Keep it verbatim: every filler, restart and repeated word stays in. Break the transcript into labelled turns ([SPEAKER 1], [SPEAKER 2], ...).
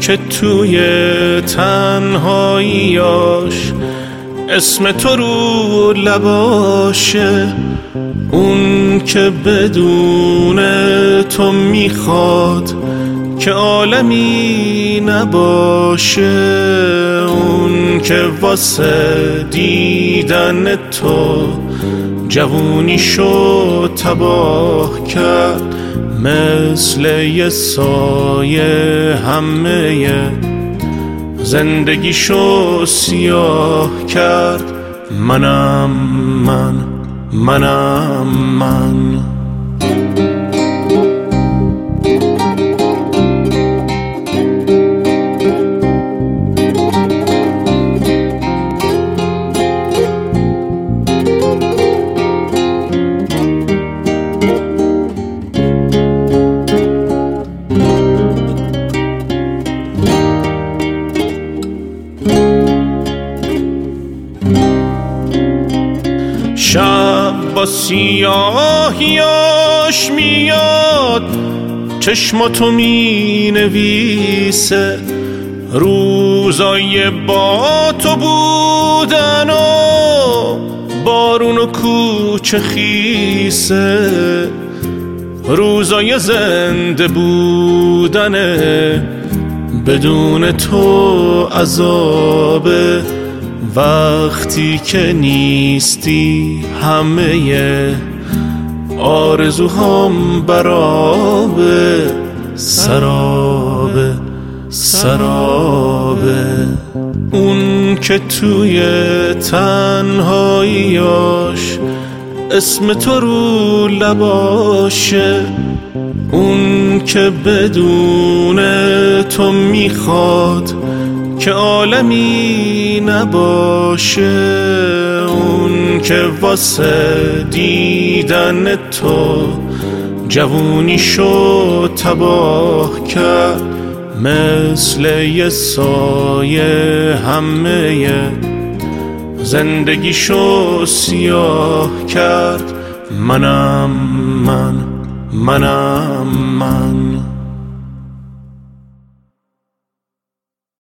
[SPEAKER 1] که توی تنهاییاش اسم تو رو لباشه، اون که بدون تو میخواد که عالمی نباشه، اون که واسه دیدن تو جوونیشو تباه کرد، مثل یه سایه همه زندگیشو سیاه کرد. منم من، منم من. شب با سیاهیاش میاد، چشماتو می نویسه، روزای با تو بودن و بارون و کوچه خیسه، روزای زنده بودنه بدون تو عذابه، وقتی که نیستی همه آرزوهام برابه، سرابه سرابه. اون که توی تنهاییاش اسم تو رو لباشه، اون که بدون تو میخواد که عالمی نباشه، اون که واسه دیدن تو جوونیشو تباه کرد، مثل یه سایه همه زندگیشو سیاه کرد. منم من، منم من.